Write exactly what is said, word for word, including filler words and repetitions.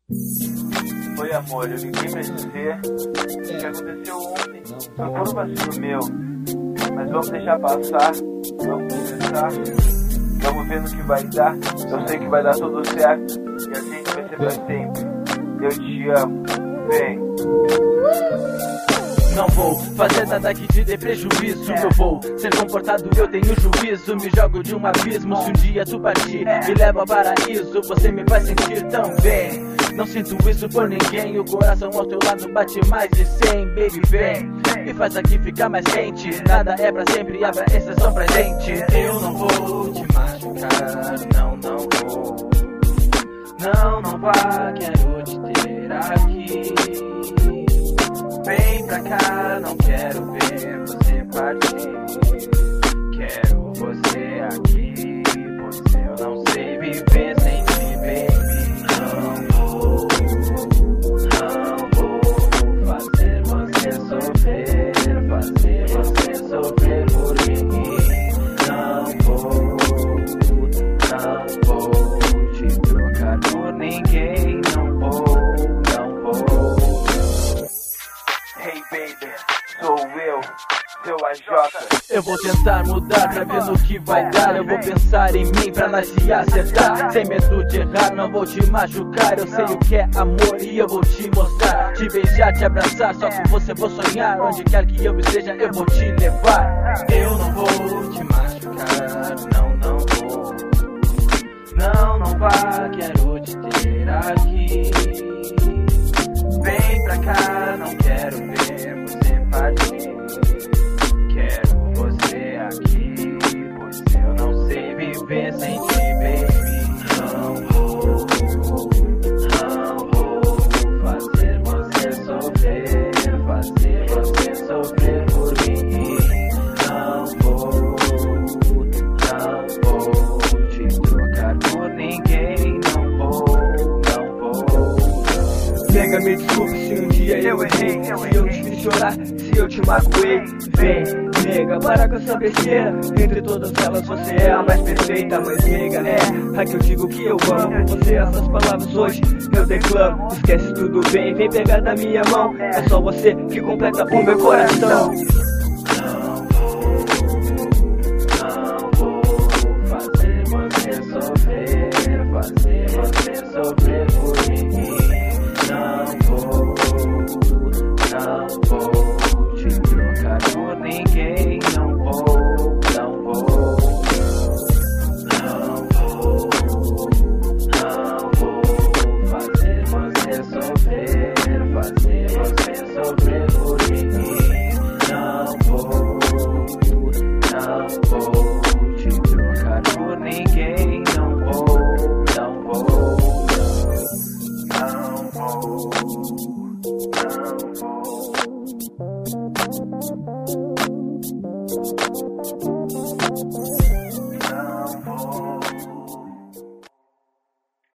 Oi amor, eu liguei pra dizer o que aconteceu ontem. Não foi um vacilo meu, mas vamos deixar passar, vamos conversar, vamos ver no que vai dar. Eu sei que vai dar tudo certo e a gente vai ser pra sempre. Eu te amo, vem. Não vou fazer nada que te dê prejuízo. Eu vou ser comportado, eu tenho juízo. Me jogo de um abismo, se um dia tu partir me leva ao paraíso, você me vai sentir tão bem. Não sinto isso por ninguém, o coração ao teu lado bate mais de cem. Baby, vem e faz aqui ficar mais quente. Nada é pra sempre, abra exceção presente. Eu não vou te machucar, não, não vou. Não, não vá, quero te ter aqui. Vem pra cá, não quero ver você partir. Quero você aqui, pois eu não sei viver sem ti, baby. Não vou, não vou fazer você sofrer, fazer você sofrer por mim. Não vou, não vou te trocar por ninguém. Não vou, não vou. Hey baby, sou eu, seu A J. Eu vou tentar mudar pra ver no que vai dar. Eu vou pensar em mim pra nós se acertar. Sem medo de errar, não vou te machucar. Eu sei o que é amor e eu vou te mostrar. Te beijar, te abraçar, só com você vou sonhar. Onde quer que eu esteja, eu vou te levar. Eu não vou te machucar, não, não vou. Não, não vá, quero te ter aqui. Vem pra cá, não quero ver você partir. Quero você aqui, pois eu não sei viver sem ti, baby. Não vou, não vou fazer você sofrer, fazer você sofrer por mim. Não vou, não vou te trocar por ninguém. Não vou, não vou. Nega, me desculpe se um dia eu errei, se eu te fiz chorar, se eu te magoei. Vem, nega, para com essa besteira. Entre todas elas você é a mais perfeita. Mas nega, é a que eu digo que eu amo. Por você essas palavras hoje eu declamo. Esquece tudo bem, vem pegar da minha mão. É só você que completa o meu coração. Não vou, não vou fazer você sofrer, fazer você sofrer por mim. Não vou, não vou te trocar por ninguém. Não vou, não vou. Não vou, não vou fazer você sofrer, fazer você sofrer por mim. Não vou, não vou te trocar por ninguém. Não vou, não vou. Não vou, não vou.